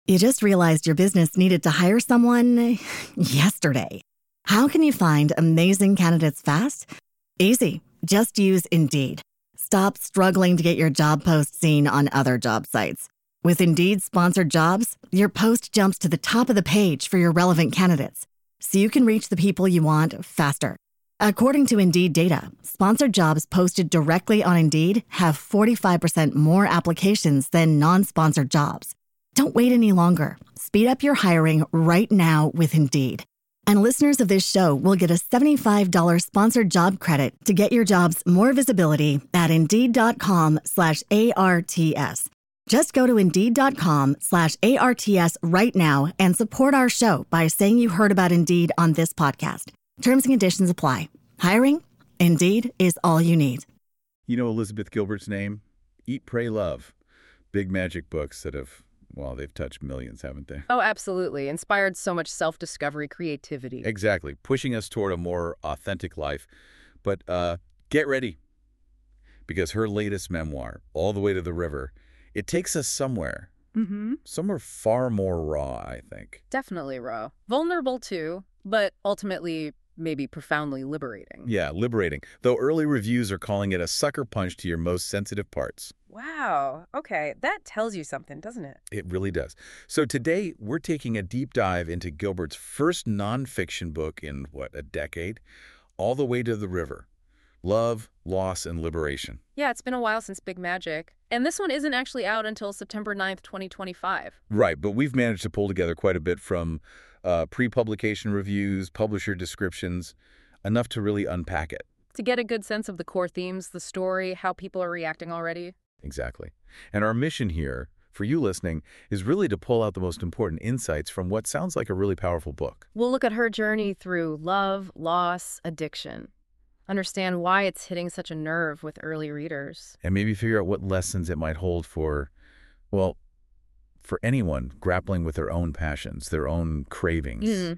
You just realized your business needed to hire someone yesterday. How can you find amazing candidates fast? Easy. Just use Indeed. Stop struggling to get your job post seen on other job sites. With Indeed sponsored jobs, your post jumps to the top of the page for your relevant candidates, so you can reach the people you want faster. According to Indeed data, sponsored jobs posted directly on Indeed have 45% more applications than non-sponsored jobs. Don't wait any longer. Speed up your hiring right now with Indeed. And listeners of this show will get a $75 sponsored job credit to get your jobs more visibility at Indeed.com/ARTS. Just go to Indeed.com/ARTS right now and support our show by saying you heard about Indeed on this podcast. Terms and conditions apply. Hiring? Indeed is all you need. You know Elizabeth Gilbert's name? Eat, Pray, Love. Big magic books that have, well, they've touched millions, haven't they? Oh, absolutely. Inspired so much self-discovery, creativity. Exactly. Pushing us toward a more authentic life. But get ready, because her latest memoir, All the Way to the River, it takes us somewhere. Somewhere far more raw, I think. Definitely raw. Vulnerable, too, but ultimately maybe profoundly liberating. Yeah, liberating. Though early reviews are calling it a sucker punch to your most sensitive parts. Wow. Okay, that tells you something, doesn't it? It really does. So today, we're taking a deep dive into Gilbert's first nonfiction book in, a decade? All the Way to the River. Love, Loss, and Liberation. Yeah, it's been a while since Big Magic. And this one isn't actually out until September 9th, 2025. Right, but we've managed to pull together quite a bit from pre-publication reviews, publisher descriptions, enough to really unpack it. To get a good sense of the core themes, the story, how people are reacting already. Exactly. And our mission here, for you listening, is really to pull out the most important insights from what sounds like a really powerful book. We'll look at her journey through love, loss, addiction. Understand why it's hitting such a nerve with early readers. And maybe figure out what lessons it might hold for, well, for anyone grappling with their own passions, their own cravings.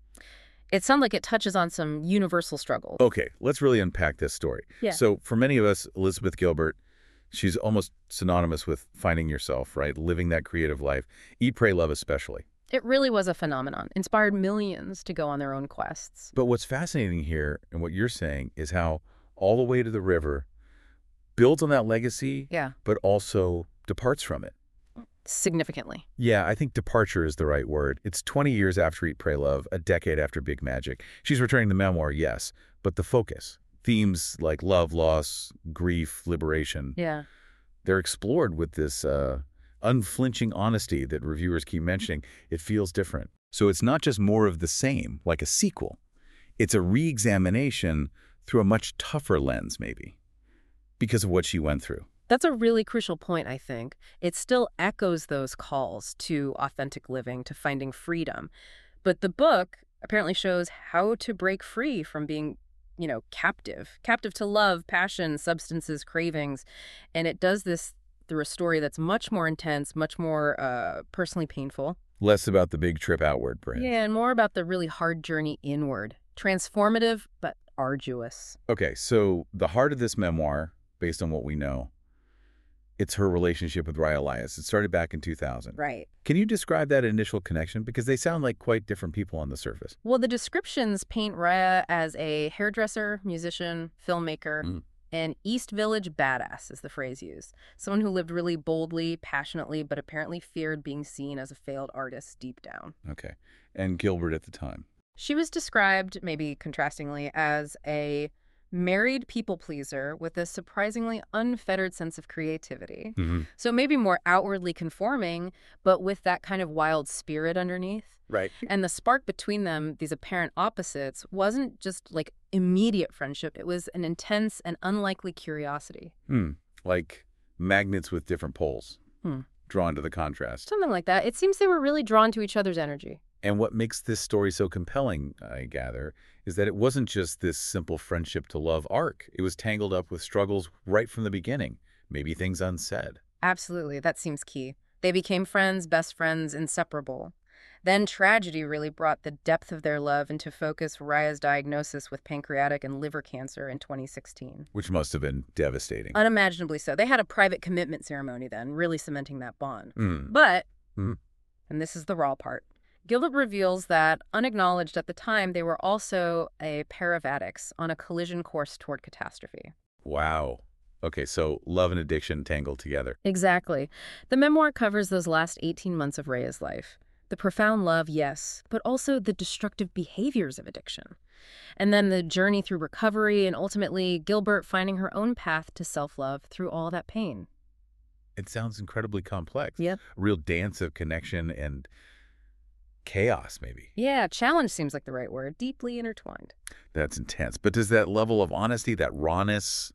It sounds like it touches on some universal struggles. Okay, let's really unpack this story. Yeah. So for many of us, Elizabeth Gilbert, she's almost synonymous with finding yourself, right? Living that creative life. Eat, Pray, Love especially. It really was a phenomenon. Inspired millions to go on their own quests. But what's fascinating here, and what you're saying, is how All the Way to the River builds on that legacy, but also departs from it. Significantly. Yeah, I think departure is the right word. It's 20 years after Eat, Pray, Love, a decade after Big Magic. She's returning the memoir, yes, but the focus, themes like love, loss, grief, liberation, they're explored with this unflinching honesty that reviewers keep mentioning. It feels different. So it's not just more of the same, like a sequel. It's a re-examination through a much tougher lens, maybe, because of what she went through. That's a really crucial point, I think. It still echoes those calls to authentic living, to finding freedom. But the book apparently shows how to break free from being, captive to love, passion, substances, cravings. And it does this through a story that's much more intense, much more personally painful. Less about the big trip outward, perhaps. Yeah, and more about the really hard journey inward. Transformative, but arduous. Okay, so the heart of this memoir, based on what we know, it's her relationship with Raya Elias. It started back in 2000. Right. Can you describe that initial connection? Because they sound like quite different people on the surface. Well, the descriptions paint Raya as a hairdresser, musician, filmmaker, and East Village badass is the phrase used. Someone who lived really boldly, passionately, but apparently feared being seen as a failed artist deep down. Okay. And Gilbert at the time? She was described, maybe contrastingly, as a married people pleaser with a surprisingly unfettered sense of creativity. So maybe more outwardly conforming, but with that kind of wild spirit underneath. Right. And the spark between them, these apparent opposites, wasn't just like immediate friendship. It was an intense and unlikely curiosity. Like magnets with different poles, drawn to the contrast. Something like that. It seems they were really drawn to each other's energy. And what makes this story so compelling, I gather, is that it wasn't just this simple friendship to love arc. It was tangled up with struggles right from the beginning, maybe things unsaid. Absolutely. That seems key. They became friends, best friends, inseparable. Then tragedy really brought the depth of their love into focus. Raya's diagnosis with pancreatic and liver cancer in 2016. Which must have been devastating. Unimaginably so. They had a private commitment ceremony then, really cementing that bond. But... And and this is the raw part. Gilbert reveals that, unacknowledged at the time, they were also a pair of addicts on a collision course toward catastrophe. Wow. Okay, so love and addiction tangled together. Exactly. The memoir covers those last 18 months of Rhea's life. The profound love, yes, but also the destructive behaviors of addiction. And then the journey through recovery and ultimately Gilbert finding her own path to self-love through all that pain. It sounds incredibly complex. Yep. A real dance of connection and chaos, maybe. Yeah, challenge seems like the right word. Deeply intertwined. That's intense. But does that level of honesty, that rawness,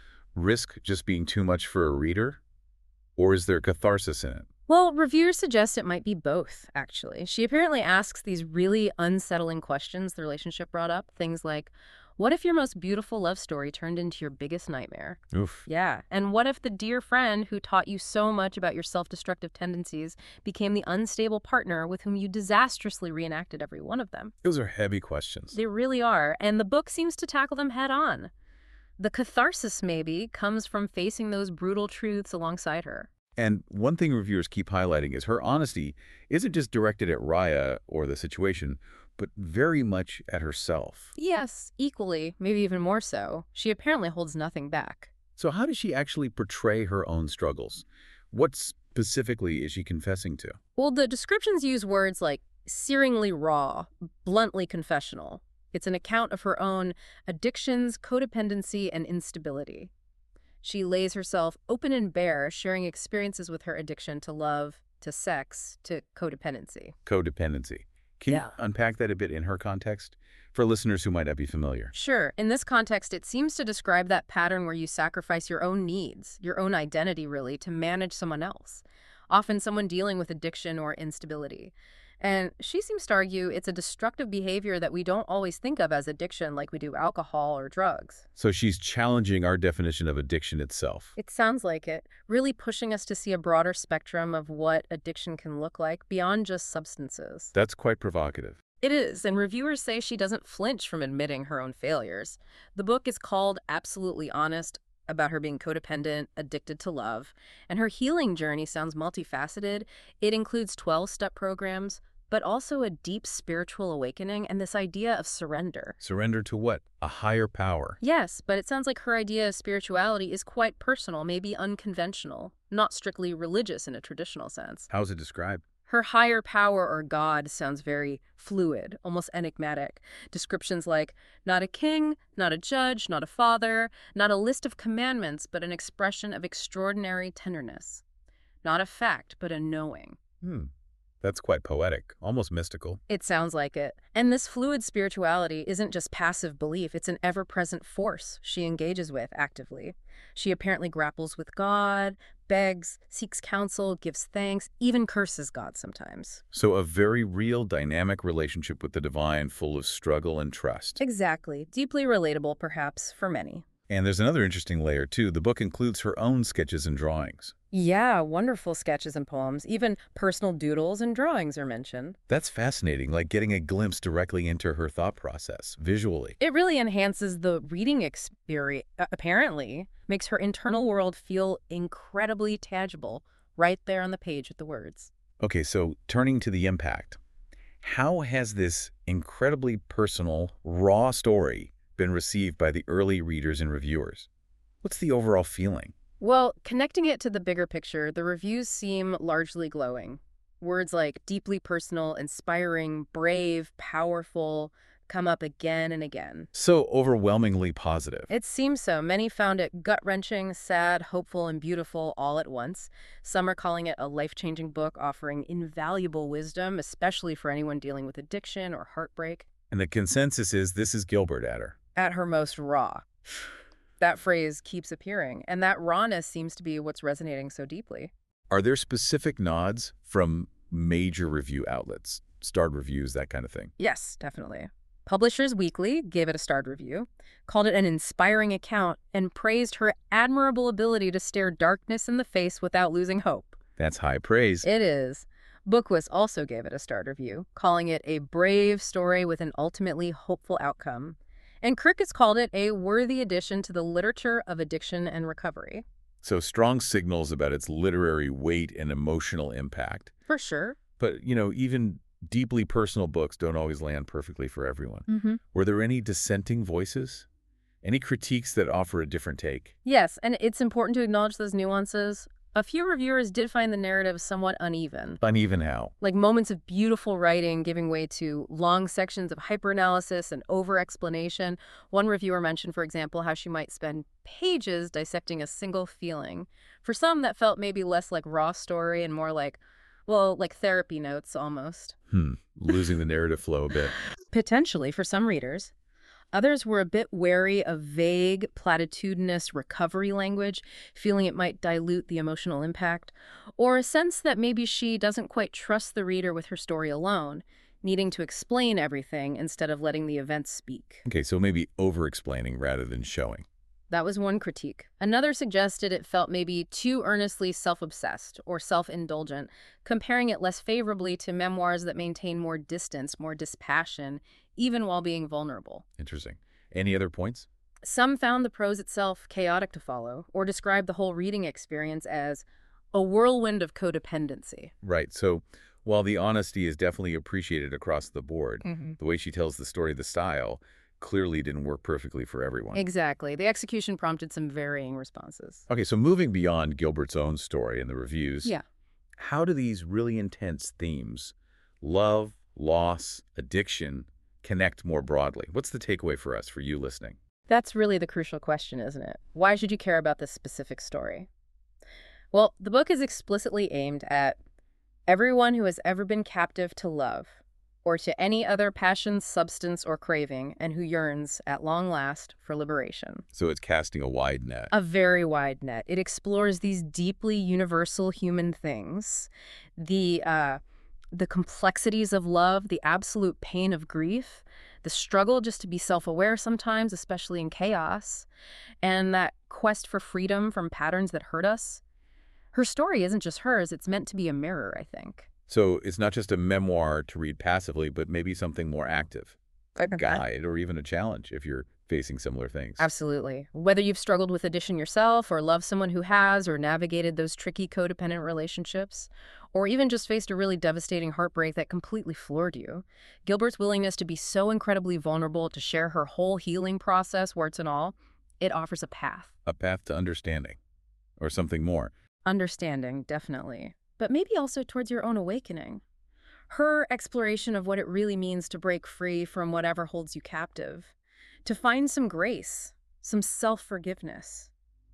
risk just being too much for a reader? Or is there catharsis in it? Well, reviewers suggest it might be both, actually. She apparently asks these really unsettling questions the relationship brought up. Things like, what if your most beautiful love story turned into your biggest nightmare? Oof. Yeah. And what if the dear friend who taught you so much about your self-destructive tendencies became the unstable partner with whom you disastrously reenacted every one of them? Those are heavy questions. They really are. And the book seems to tackle them head on. The catharsis, maybe, comes from facing those brutal truths alongside her. And one thing reviewers keep highlighting is her honesty isn't just directed at Rhea or the situation, but very much at herself. Yes, equally, maybe even more so. She apparently holds nothing back. So how does she actually portray her own struggles? What specifically is she confessing to? Well, the descriptions use words like searingly raw, bluntly confessional. It's an account of her own addictions, codependency, and instability. She lays herself open and bare, sharing experiences with her addiction to love, to sex, to codependency. Codependency. Can you unpack that a bit in her context for listeners who might not be familiar? Sure. In this context, it seems to describe that pattern where you sacrifice your own needs, your own identity, really, to manage someone else, often someone dealing with addiction or instability. And she seems to argue it's a destructive behavior that we don't always think of as addiction like we do alcohol or drugs. So she's challenging our definition of addiction itself. It sounds like it, really pushing us to see a broader spectrum of what addiction can look like beyond just substances. That's quite provocative. It is, and reviewers say she doesn't flinch from admitting her own failures. The book is called Absolutely Honest, about her being codependent, addicted to love, and her healing journey sounds multifaceted. It includes 12-step programs, but also a deep spiritual awakening and this idea of surrender. Surrender to what? A higher power. Yes, but it sounds like her idea of spirituality is quite personal, maybe unconventional, not strictly religious in a traditional sense. How's it described? Her higher power or God sounds very fluid, almost enigmatic. Descriptions like, not a king, not a judge, not a father, not a list of commandments, but an expression of extraordinary tenderness. Not a fact, but a knowing. That's quite poetic, almost mystical. It sounds like it. And this fluid spirituality isn't just passive belief, it's an ever-present force she engages with actively. She apparently grapples with God, begs, seeks counsel, gives thanks, even curses God sometimes. So a very real, dynamic relationship with the divine, full of struggle and trust. Exactly. Deeply relatable, perhaps, for many. And there's another interesting layer, too. The book includes her own sketches and drawings. Yeah, wonderful sketches and poems. Even personal doodles and drawings are mentioned. That's fascinating, like getting a glimpse directly into her thought process, visually. It really enhances the reading experience, apparently. Makes her internal world feel incredibly tangible, right there on the page with the words. Okay, so turning to the impact. How has this incredibly personal, raw story been received by the early readers and reviewers? What's the overall feeling? Well, connecting it to the bigger picture, the reviews seem largely glowing. Words like deeply personal, inspiring, brave, powerful come up again and again. So overwhelmingly positive. It seems so. Many found it gut-wrenching, sad, hopeful, and beautiful all at once. Some are calling it a life-changing book offering invaluable wisdom, especially for anyone dealing with addiction or heartbreak. And the consensus is this is Gilbert at her. At her most raw. That phrase keeps appearing, and that rawness seems to be what's resonating so deeply. Are there specific nods from major review outlets, starred reviews, that kind of thing? Yes, definitely. Publishers Weekly gave it a starred review, called it an inspiring account, and praised her admirable ability to stare darkness in the face without losing hope. That's high praise. It is. Bookwist also gave it a starred review, calling it a brave story with an ultimately hopeful outcome. And Crickets called it a worthy addition to the literature of addiction and recovery. So strong signals about its literary weight and emotional impact. For sure. But, even deeply personal books don't always land perfectly for everyone. Mm-hmm. Were there any dissenting voices? Any critiques that offer a different take? Yes, and it's important to acknowledge those nuances. A few reviewers did find the narrative somewhat uneven. Uneven how? Like moments of beautiful writing giving way to long sections of hyperanalysis and over-explanation. One reviewer mentioned, for example, how she might spend pages dissecting a single feeling. For some, that felt maybe less like raw story and more like therapy notes almost. Losing the narrative flow a bit. Potentially for some readers. Others were a bit wary of vague, platitudinous recovery language, feeling it might dilute the emotional impact, or a sense that maybe she doesn't quite trust the reader with her story alone, needing to explain everything instead of letting the events speak. Okay, so maybe over-explaining rather than showing. That was one critique. Another suggested it felt maybe too earnestly self-obsessed or self-indulgent, comparing it less favorably to memoirs that maintain more distance, more dispassion, even while being vulnerable. Interesting. Any other points? Some found the prose itself chaotic to follow, or described the whole reading experience as a whirlwind of codependency. Right. So while the honesty is definitely appreciated across the board, the way she tells the story, the style, clearly didn't work perfectly for everyone. Exactly. The execution prompted some varying responses. Okay, so moving beyond Gilbert's own story and the reviews, Yeah. how do these really intense themes, love, loss, addiction, connect more broadly? What's the takeaway for us, for you listening? That's really the crucial question, isn't it? Why should you care about this specific story? Well, the book is explicitly aimed at everyone who has ever been captive to love, or to any other passion, substance, or craving, and who yearns, at long last, for liberation. So it's casting a wide net. A very wide net. It explores these deeply universal human things, the complexities of love, the absolute pain of grief, the struggle just to be self-aware sometimes, especially in chaos, and that quest for freedom from patterns that hurt us. Her story isn't just hers, it's meant to be a mirror, I think. So it's not just a memoir to read passively, but maybe something more active, a guide, or even a challenge if you're facing similar things. Absolutely. Whether you've struggled with addiction yourself, or love someone who has, or navigated those tricky codependent relationships, or even just faced a really devastating heartbreak that completely floored you, Gilbert's willingness to be so incredibly vulnerable, to share her whole healing process, warts and all, it offers a path. A path to understanding, or something more. Understanding, definitely. But maybe also towards your own awakening. Her exploration of what it really means to break free from whatever holds you captive, to find some grace, some self-forgiveness.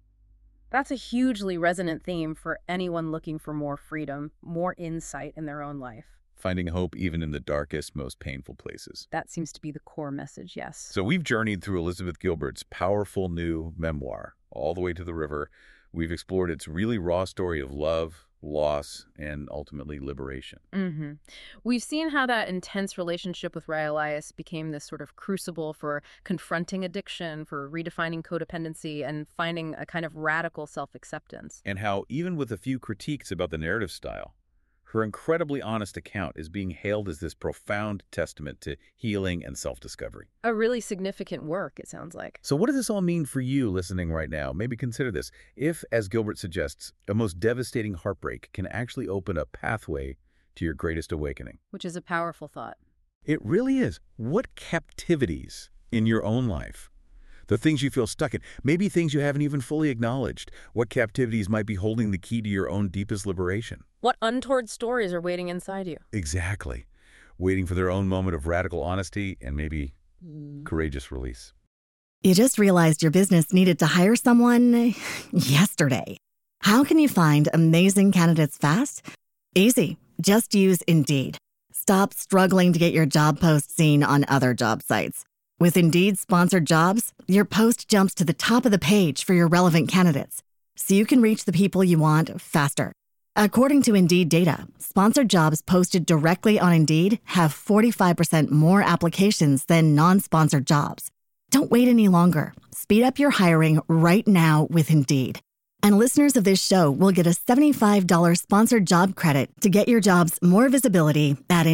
That's a hugely resonant theme for anyone looking for more freedom, more insight in their own life. Finding hope even in the darkest, most painful places. That seems to be the core message, yes. So we've journeyed through Elizabeth Gilbert's powerful new memoir, All the Way to the River. We've explored its really raw story of love, loss, and ultimately liberation. We've seen how that intense relationship with Ray Elias became this sort of crucible for confronting addiction, for redefining codependency, and finding a kind of radical self-acceptance. And how, even with a few critiques about the narrative style, her incredibly honest account is being hailed as this profound testament to healing and self-discovery. A really significant work, it sounds like. So what does this all mean for you listening right now? Maybe consider this. If, as Gilbert suggests, a most devastating heartbreak can actually open a pathway to your greatest awakening. Which is a powerful thought. It really is. What captivities in your own life, the things you feel stuck in, maybe things you haven't even fully acknowledged, what captivities might be holding the key to your own deepest liberation? What untoward stories are waiting inside you? Exactly. Waiting for their own moment of radical honesty and maybe courageous release. You just realized your business needed to hire someone yesterday. How can you find amazing candidates fast? Easy. Just use Indeed. Stop struggling to get your job post seen on other job sites. With Indeed sponsored jobs, your post jumps to the top of the page for your relevant candidates, so you can reach the people you want faster. According to Indeed data, sponsored jobs posted directly on Indeed have 45% more applications than non-sponsored jobs. Don't wait any longer. Speed up your hiring right now with Indeed. And listeners of this show will get a $75 sponsored job credit to get your jobs more visibility at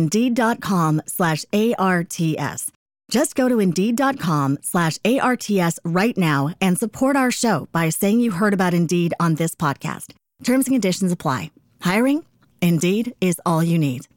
Indeed.com/ARTS. Just go to Indeed.com/ARTS right now and support our show by saying you heard about Indeed on this podcast. Terms and conditions apply. Hiring? Indeed is all you need.